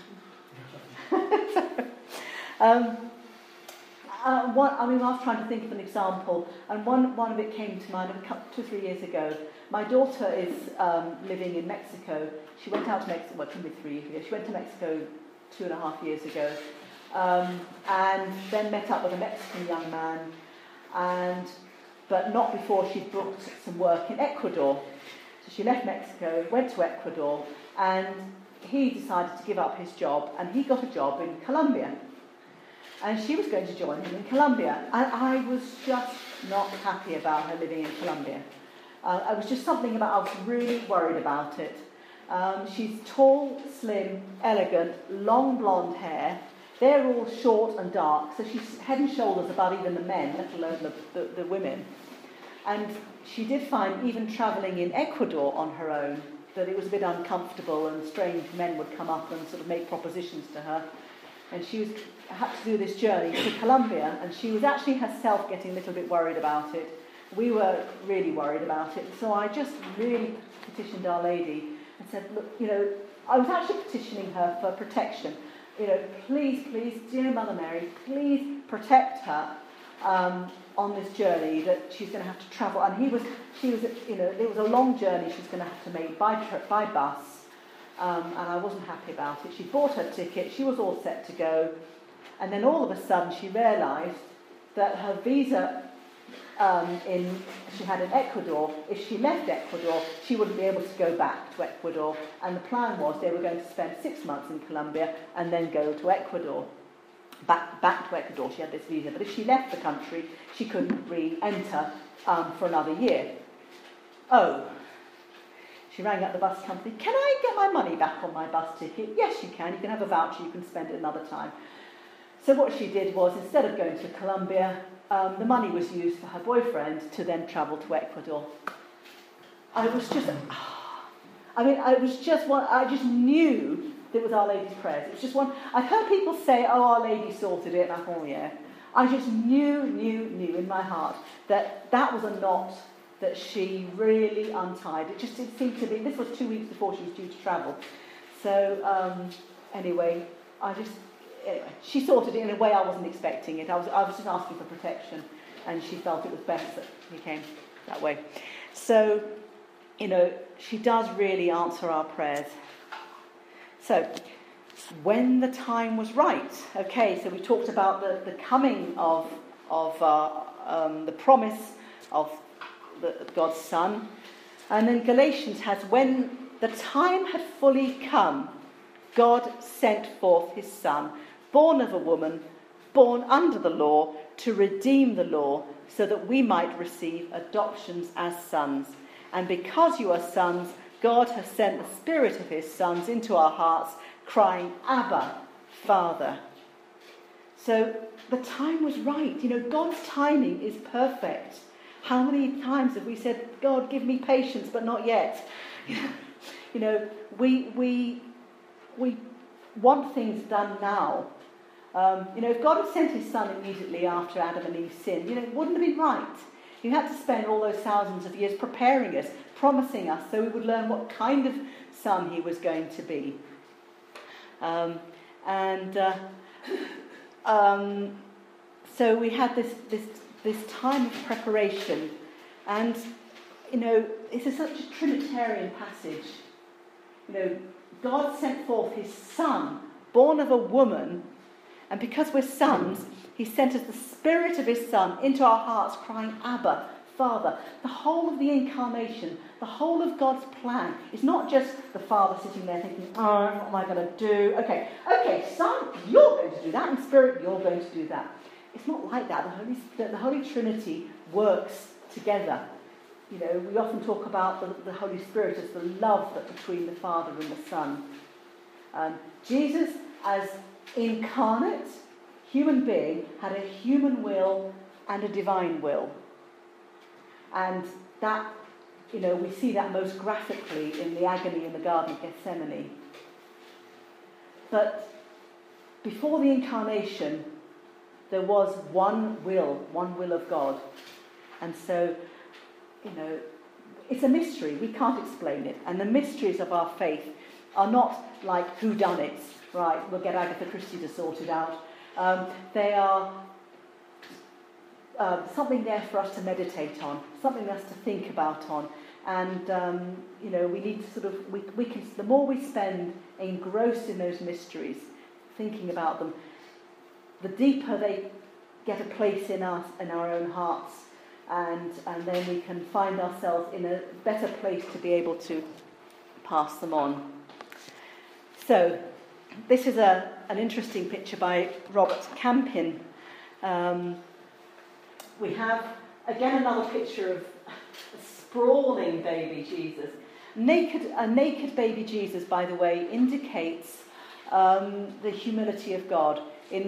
I was trying to think of an example, and one of it came to mind 2 or 3 years ago, my daughter is living in Mexico. She went out to Mexico, well, it can be 3 years ago. She went to Mexico 2.5 years ago, and then met up with a Mexican young man, but not before she'd booked some work in Ecuador. So she left Mexico, went to Ecuador, and he decided to give up his job, and he got a job in Colombia. And she was going to join him in Colombia. And I was just not happy about her living in Colombia. I was just something about, I was really worried about it. She's tall, slim, elegant, long blonde hair. They're all short and dark, so she's head and shoulders above even the men, let alone the women. And she did find, even travelling in Ecuador on her own, that it was a bit uncomfortable and strange men would come up and sort of make propositions to her. And she had to do this journey to Colombia, and she was actually herself getting a little bit worried about it. We were really worried about it. So I just really petitioned Our Lady and said, look, I was actually petitioning her for protection. Please, dear Mother Mary, please protect her on this journey that she's going to have to travel. And it was a long journey she's going to have to make by bus. And I wasn't happy about it. She bought her ticket, she was all set to go, and then all of a sudden she realised that her visa she had in Ecuador, if she left Ecuador, she wouldn't be able to go back to Ecuador, and the plan was they were going to spend 6 months in Colombia and then go to Ecuador. Back to Ecuador, she had this visa, but if she left the country, she couldn't re-enter for another year. She rang up the bus company. Can I get my money back on my bus ticket? Yes, you can. You can have a voucher. You can spend it another time. So what she did was, instead of going to Colombia, the money was used for her boyfriend to then travel to Ecuador. I just knew it was Our Lady's prayers. It was just one. I've heard people say, "Oh, Our Lady sorted it," and I thought, yeah. I just knew in my heart that was a knot that she really untied. It seemed to be, this was 2 weeks before she was due to travel. So, anyway, she sorted it in a way I wasn't expecting it. I was just asking for protection, and she felt it was best that we came that way. So, she does really answer our prayers. So, when the time was right. Okay, so we talked about the coming of the promise of God's Son. And then Galatians has, when the time had fully come, God sent forth his Son, born of a woman, born under the law, to redeem the law, so that we might receive adoptions as sons. And because you are sons, God has sent the Spirit of his sons into our hearts, crying, Abba, Father. So the time was right. God's timing is perfect. How many times have we said, God, give me patience, but not yet? We want things done now. If God had sent his Son immediately after Adam and Eve sinned, it wouldn't have been right. He had to spend all those thousands of years preparing us, promising us, so we would learn what kind of Son he was going to be. So we had this time of preparation, and it's such a Trinitarian passage. God sent forth his Son, born of a woman, and because we're sons, he sent us the Spirit of his Son into our hearts, crying, Abba, Father. The whole of the incarnation, the whole of God's plan, is not just the Father sitting there thinking, what am I going to do? Okay, Son, you're going to do that, and Spirit, you're going to do that. It's not like that. The Holy Trinity works together. We often talk about the Holy Spirit as the love that between the Father and the Son. Jesus, as incarnate human being, had a human will and a divine will. And that, we see that most graphically in the agony in the Garden of Gethsemane. But before the incarnation, there was one will of God. And so, it's a mystery. We can't explain it. And the mysteries of our faith are not like whodunits, right? We'll get Agatha Christie to sort it out. They are something there for us to meditate on, something for us to think about on. And, we need to sort of, we can, the more we spend engrossed in those mysteries, thinking about them, the deeper they get a place in us, in our own hearts, and then we can find ourselves in a better place to be able to pass them on. So, this is an interesting picture by Robert Campin. We have, again, another picture of a sprawling baby Jesus. A naked baby Jesus, by the way, indicates the humility of God.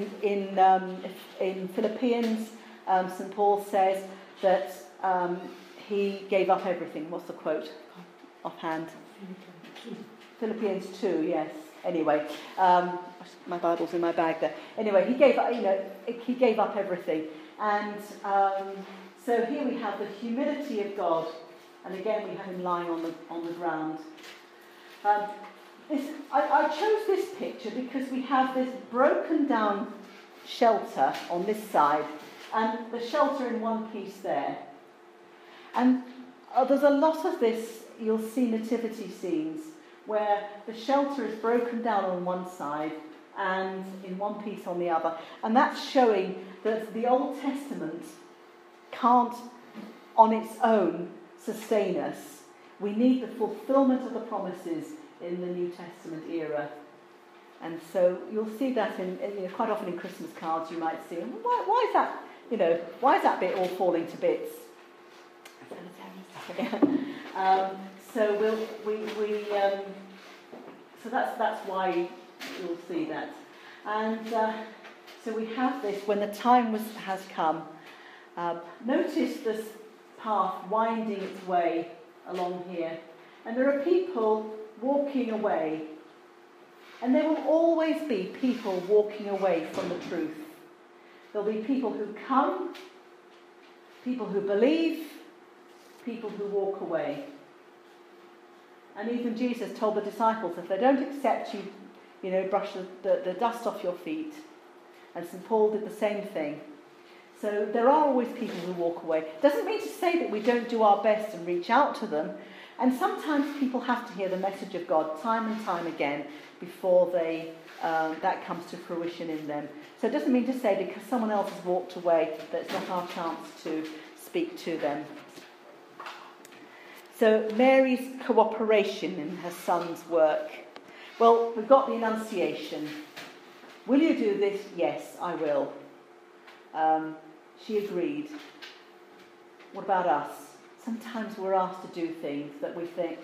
In Philippians, St. Paul says that he gave up everything. What's the quote offhand? Philippians 2, yes. Anyway, my Bible's in my bag there. Anyway, he gave up everything. And so here we have the humility of God, and again we have him lying on the ground. I chose this picture because we have this broken down shelter on this side, and the shelter in one piece there. And there's a lot of this, you'll see nativity scenes, where the shelter is broken down on one side and in one piece on the other. And that's showing that the Old Testament can't, on its own, sustain us. We need the fulfillment of the promises in the New Testament era. And so you'll see that in quite often in Christmas cards you might see, why is that, why is that bit all falling to bits? So so that's why you'll see that. And so we have this, when the time has come, notice this path winding its way along here. And there are people walking away. And there will always be people walking away from the truth. There'll be people who come, people who believe, people who walk away. And even Jesus told the disciples, if they don't accept you, brush the dust off your feet. And St. Paul did the same thing. So there are always people who walk away. Doesn't mean to say that we don't do our best and reach out to them. And sometimes people have to hear the message of God time and time again before that comes to fruition in them. So it doesn't mean to say because someone else has walked away that it's not our chance to speak to them. So Mary's cooperation in her son's work. Well, we've got the Annunciation. Will you do this? Yes, I will. She agreed. What about us? Sometimes we're asked to do things that we think,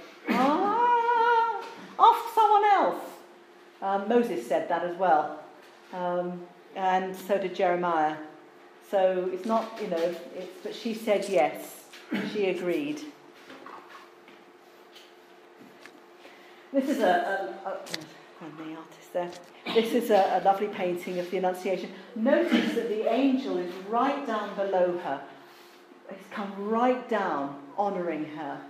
ask someone else. Moses said that as well. And so did Jeremiah. So it's not, but she said yes. She agreed. This is the artist there. This is a lovely painting of the Annunciation. Notice that the angel is right down below her. He's come right down, honouring her.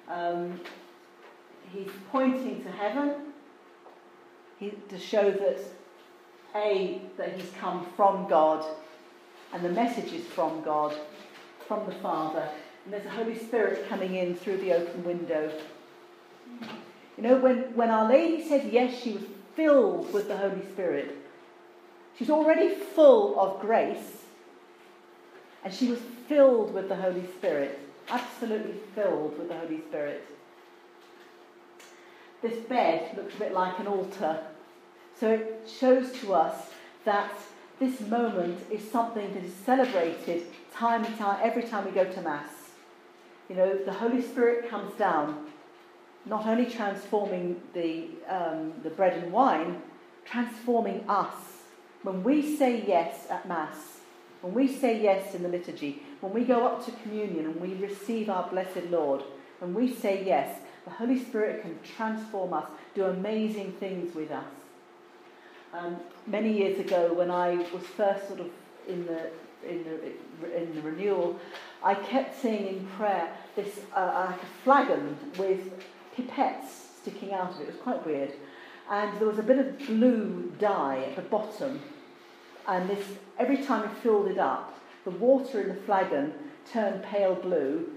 He's pointing to heaven to show that he's come from God, and the message is from God, from the Father. And there's the Holy Spirit coming in through the open window. When Our Lady said yes, she was filled with the Holy Spirit. She's already full of grace, and she was filled with the Holy Spirit. Absolutely filled with the Holy Spirit. This bed looks a bit like an altar. So it shows to us that this moment is something that is celebrated time and time, every time we go to Mass. The Holy Spirit comes down, not only transforming the bread and wine, transforming us. When we say yes at Mass, when we say yes in the liturgy, when we go up to communion and we receive our blessed Lord, when we say yes, the Holy Spirit can transform us, do amazing things with us. Many years ago, when I was first sort of in the renewal, I kept seeing in prayer this like a flagon with pipettes sticking out of it. It was quite weird. And there was a bit of blue dye at the bottom. And this, every time I filled it up, the water in the flagon turned pale blue.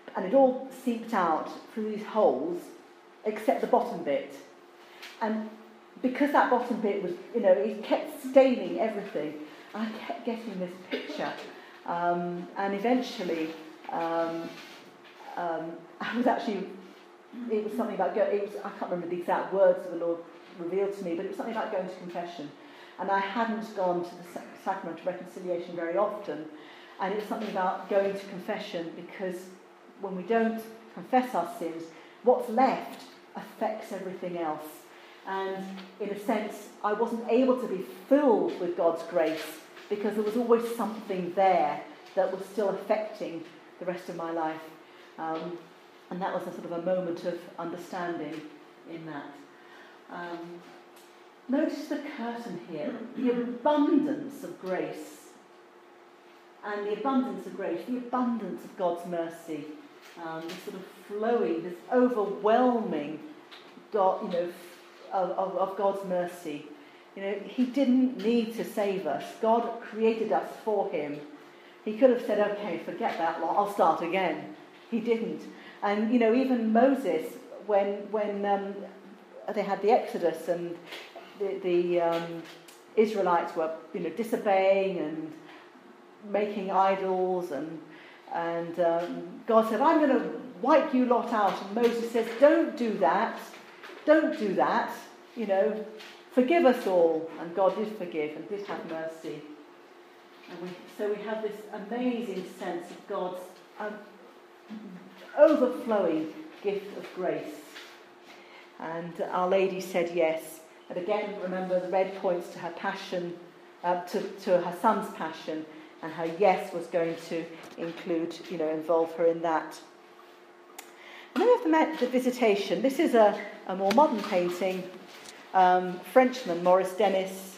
and it all seeped out through these holes, except the bottom bit. And because that bottom bit was, it kept staining everything, I kept getting this picture. And eventually, I was actually, it was something about, I can't remember the exact words that the Lord revealed to me, but it was something about going to confession. And I hadn't gone to the sacrament of reconciliation very often. And it was something about going to confession, because when we don't confess our sins, what's left affects everything else. And in a sense, I wasn't able to be filled with God's grace, because there was always something there that was still affecting the rest of my life. And that was a sort of a moment of understanding in that. Notice the curtain here, the abundance of grace. And the abundance of grace, the abundance of God's mercy, this sort of flowing, this overwhelming God, of God's mercy. He didn't need to save us. God created us for him. He could have said, okay, forget that lot, I'll start again. He didn't. And, even Moses, when they had the Exodus and the Israelites were, disobeying and making idols, and God said, I'm going to wipe you lot out. And Moses says, don't do that, forgive us all. And God did forgive and did have mercy. And so we have this amazing sense of God's overflowing gift of grace. And Our Lady said yes. And again, remember, the red points to her passion, to her son's passion, and her yes was going to include, involve her in that. And then we have the Visitation. This is a more modern painting. Frenchman Maurice Denis.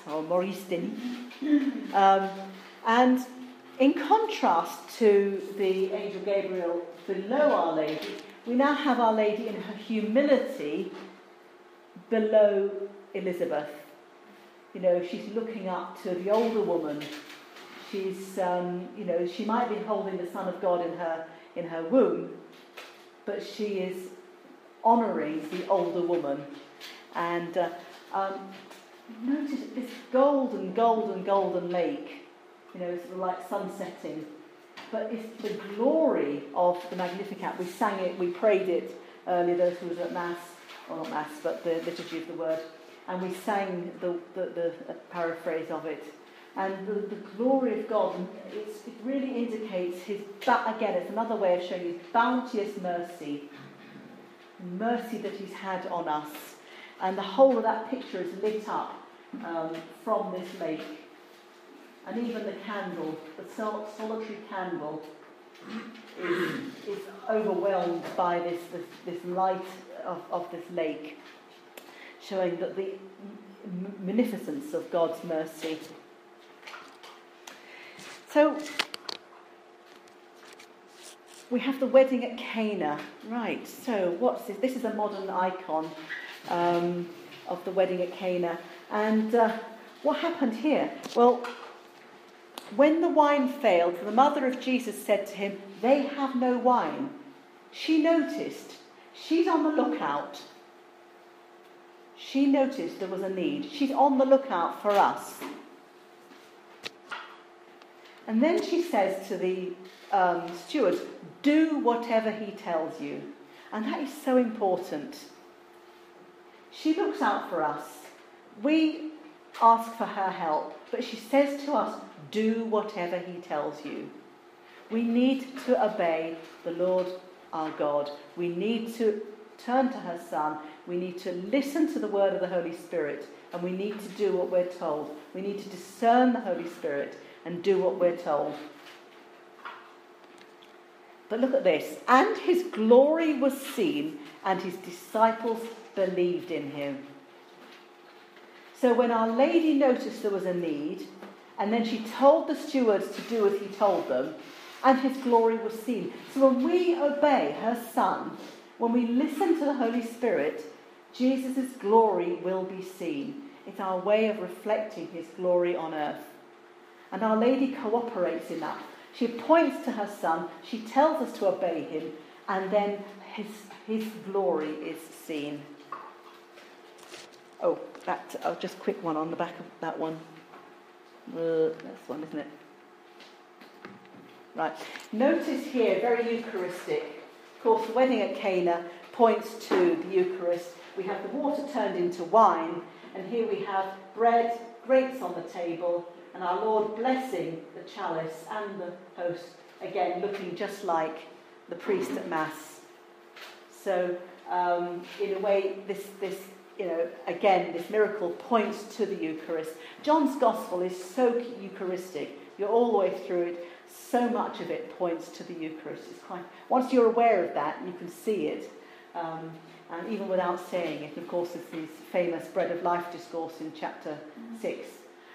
And in contrast to the angel Gabriel below Our Lady, we now have Our Lady in her humility below Elizabeth. She's looking up to the older woman. She's, she might be holding the Son of God in her womb, but she is honouring the older woman. And notice this golden lake, sort of like sunsetting. But it's the glory of the Magnificat. We sang it, we prayed it earlier, those who was at Mass, or not Mass, but the Liturgy of the Word. And we sang the paraphrase of it. And the glory of God, it really indicates again, it's another way of showing his bounteous mercy that he's had on us. And the whole of that picture is lit up from this lake. And even the candle, the solitary candle, is overwhelmed by this light of this lake, showing that the magnificence of God's mercy. So, we have the wedding at Cana. Right, so what's this? This is a modern icon of the wedding at Cana. And what happened here? Well, when the wine failed, the mother of Jesus said to him, they have no wine. She noticed. She's on the lookout. She noticed there was a need. She's on the lookout for us. And then she says to the steward, do whatever he tells you. And that is so important. She looks out for us. We ask for her help, but she says to us, do whatever he tells you. We need to obey the Lord our God. We need to turn to her Son. We need to listen to the word of the Holy Spirit, and we need to do what we're told. We need to discern the Holy Spirit and do what we're told. But look at this. And his glory was seen, and his disciples believed in him. So when Our Lady noticed there was a need, and then she told the stewards to do as he told them, and his glory was seen. So when we obey her Son, when we listen to the Holy Spirit, Jesus' glory will be seen. It's our way of reflecting his glory on earth. And Our Lady cooperates in that. She points to her Son, she tells us to obey him, and then his glory is seen. Oh, just a quick one on the back of that one. That's one, isn't it? Right. Notice here, very Eucharistic. Of course, the wedding at Cana points to the Eucharist. We have the water turned into wine, and here we have bread, grapes on the table, and our Lord blessing the chalice and the host, again looking just like the priest at Mass. So, in a way, this miracle points to the Eucharist. John's Gospel is so Eucharistic. You're all the way through it. So much of it points to the Eucharist. Once you're aware of that, you can see it, and even without saying it. Of course, there's this famous Bread of Life discourse in chapter 6.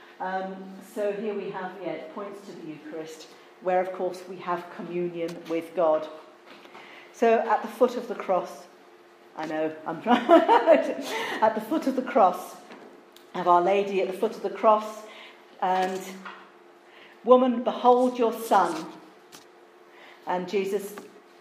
So here we have, it points to the Eucharist, where, of course, we have communion with God. So at the foot of the cross, I know, I'm trying. At the foot of the cross, have Our Lady at the foot of the cross, and woman, behold your son. And Jesus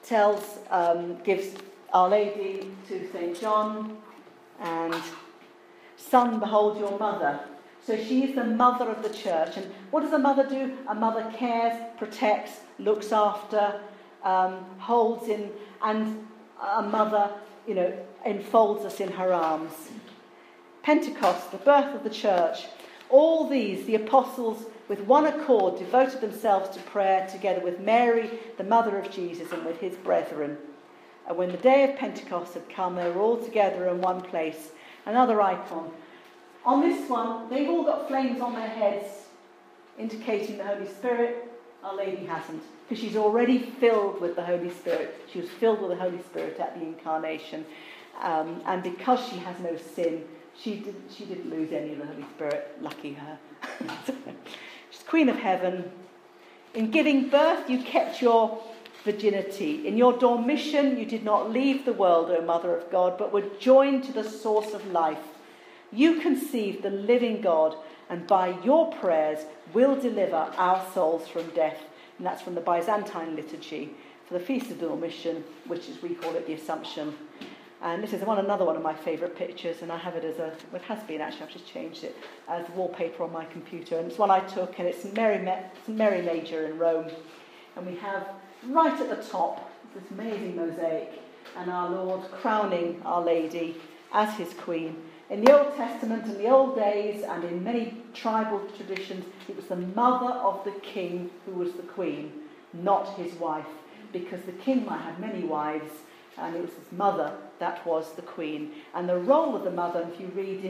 gives Our Lady to St. John, and son, behold your mother. So she is the mother of the church. And what does a mother do? A mother cares, protects, looks after, holds in, and a mother, enfolds us in her arms. Pentecost, the birth of the church, all these, the apostles, with one accord, devoted themselves to prayer together with Mary, the mother of Jesus, and with his brethren. And when the day of Pentecost had come, they were all together in one place. Another icon. On this one, they've all got flames on their heads, indicating the Holy Spirit. Our Lady hasn't, because she's already filled with the Holy Spirit. She was filled with the Holy Spirit at the Incarnation. And because she has no sin, she didn't lose any of the Holy Spirit. Lucky her. She's Queen of Heaven. In giving birth, you kept your virginity. In your dormition, you did not leave the world, O Mother of God, but were joined to the source of life. You conceived the living God, and by your prayers will deliver our souls from death. And that's from the Byzantine liturgy for the Feast of the Dormition, which is, we call it the Assumption. And this is another one of my favourite pictures, and I have it it has been actually, I've just changed it, as wallpaper on my computer. And it's one I took, and it's Mary Major in Rome. And we have right at the top this amazing mosaic, and our Lord crowning Our Lady as his Queen. In the Old Testament, in the old days, and in many tribal traditions, it was the mother of the king who was the queen, not his wife, because the king might have many wives, and it was his mother that was the queen. And the role of the mother, if you read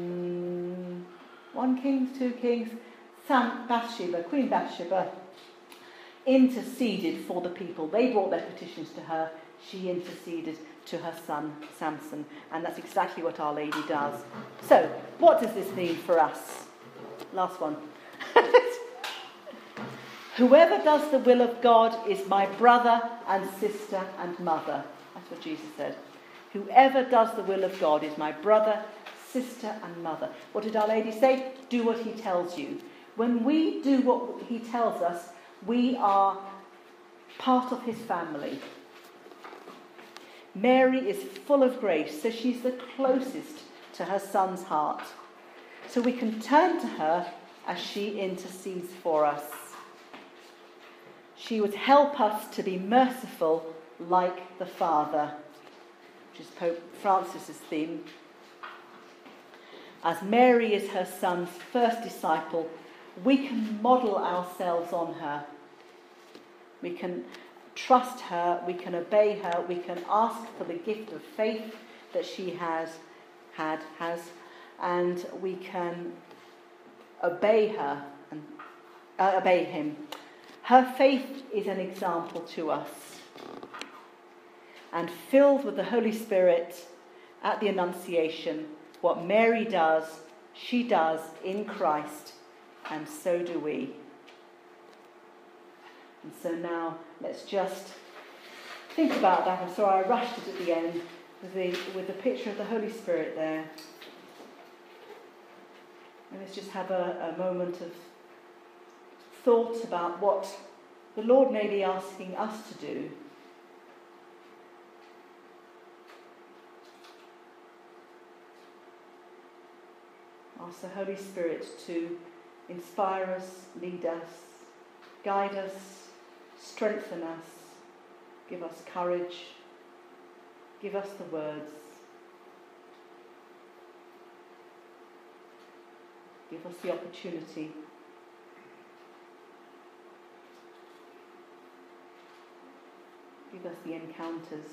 in 1 Kings, 2 Kings, Queen Bathsheba interceded for the people. They brought their petitions to her. She interceded to her son Samson, and that's exactly what Our Lady does. So, what does this mean for us? Last one. Whoever does the will of God is my brother and sister and mother. That's what Jesus said. Whoever does the will of God is my brother, sister and mother. What did Our Lady say? Do what he tells you. When we do what he tells us, we are part of his family. Mary is full of grace, so she's the closest to her son's heart. So we can turn to her as she intercedes for us. She would help us to be merciful like the Father, which is Pope Francis's theme. As Mary is her son's first disciple, we can model ourselves on her. We can trust her, we can obey her, we can ask for the gift of faith that she has, and we can obey her and obey him. Her faith is an example to us. And filled with the Holy Spirit at the Annunciation, what Mary does, she does in Christ, and so do we. And so now let's just think about that. I'm sorry I rushed it at the end with the picture of the Holy Spirit there. And let's just have a moment of thought about what the Lord may be asking us to do. Ask the Holy Spirit to inspire us, lead us, guide us, strengthen us, give us courage, give us the words, give us the opportunity. Give us the encounters.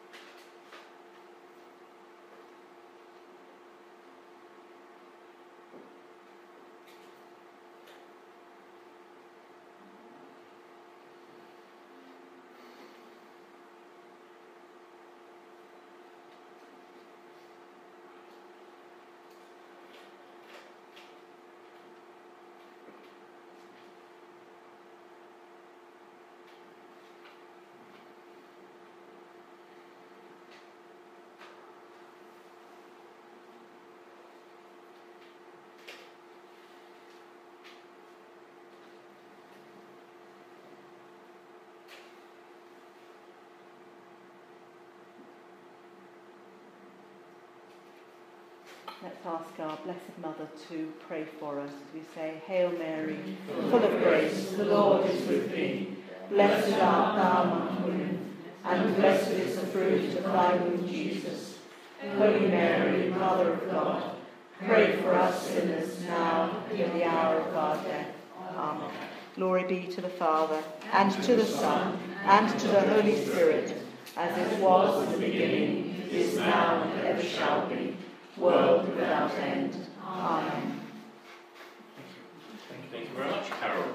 Let's ask our Blessed Mother to pray for us as we say, Hail Mary, full of grace, the Lord is with thee. Blessed art thou among women, and blessed is the fruit of thy womb, Jesus. Holy Mary, Mother of God, pray for us sinners now and at the hour of our death. Amen. Glory be to the Father, and to the Son, and to the Holy Spirit, as it was in the beginning, is now, and ever shall be, world without end. Amen. Thank you very much, Carol.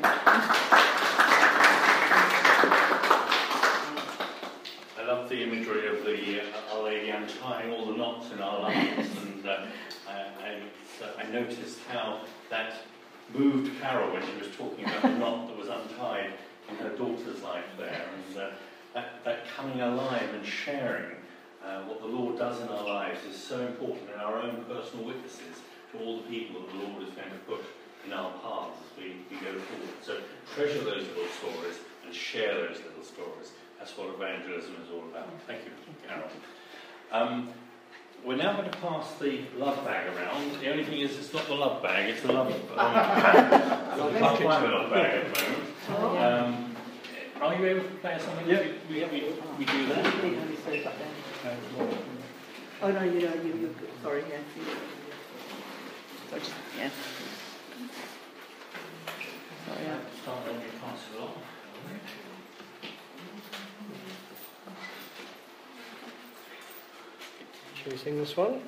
I love the imagery of the Our Lady untying all the knots in our lives, and I noticed how that moved Carol when she was talking about the knot that was untied in her daughter's life there, and that coming alive and sharing what the Lord does in our lives is so important in our own personal witnesses to all the people that the Lord is going to put in our paths as we go forward. So treasure those little stories and share those little stories. That's what evangelism is all about. Thank you, Carol. We're now going to pass the love bag around. The only thing is, it's not the love bag, it's the love bag. Love bag at the moment. Are you able to play something? Yeah. We do that. Oh no, you sorry, yes. Yes. Sorry, yeah. Start when you pass it along. Shall we sing this one?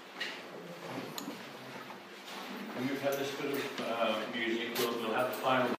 And we've had this bit of music, we'll have the final